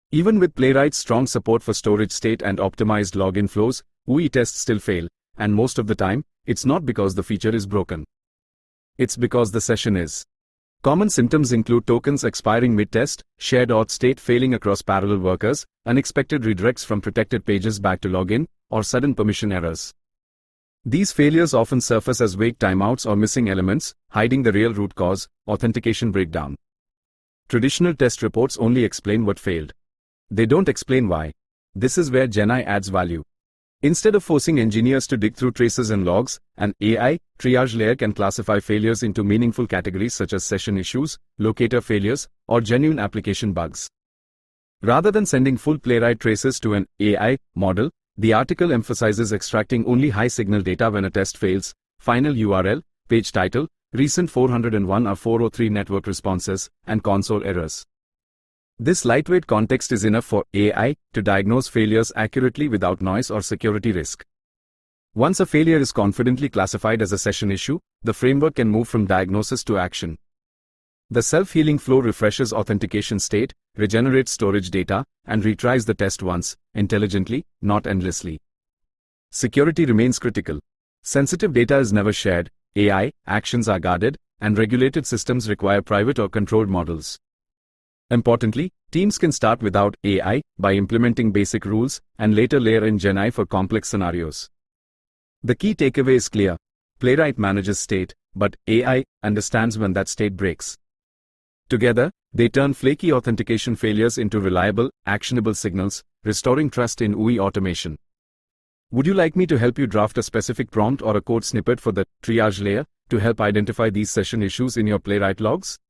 Even with Playwright's strong support for storage state and optimized login flows, UI tests still fail, and most of the time, it's not because the feature is broken. It's because the session is. Common symptoms include tokens expiring mid-test, shared auth state failing across parallel workers, unexpected redirects from protected pages back to login, or sudden permission errors. These failures often surface as vague timeouts or missing elements, hiding the real root cause, authentication breakdown. Traditional test reports only explain what failed. They don't explain why. This is where GenAI adds value. Instead of forcing engineers to dig through traces and logs, an AI triage layer can classify failures into meaningful categories such as session issues, locator failures, or genuine application bugs. Rather than sending full Playwright traces to an AI model, the article emphasizes extracting only high-signal data when a test fails: final URL, page title, recent 401 or 403 network responses, and console errors. This lightweight context is enough for AI to diagnose failures accurately without noise or security risk. Once a failure is confidently classified as a session issue, the framework can move from diagnosis to action. The self-healing flow refreshes authentication state, regenerates storage data, and retries the test once, intelligently, not endlessly. Security remains critical. Sensitive data is never shared, AI actions are guarded, and regulated systems require private or controlled models. Importantly, teams can start without AI by implementing basic rules and later layer in GenAI for complex scenarios. The key takeaway is clear. Playwright manages state, but AI understands when that state breaks. Together, they turn flaky authentication failures into reliable, actionable signals, restoring trust in UI automation. Would you like me to help you draft a specific prompt or a code snippet for the triage layer to help identify these session issues in your Playwright logs?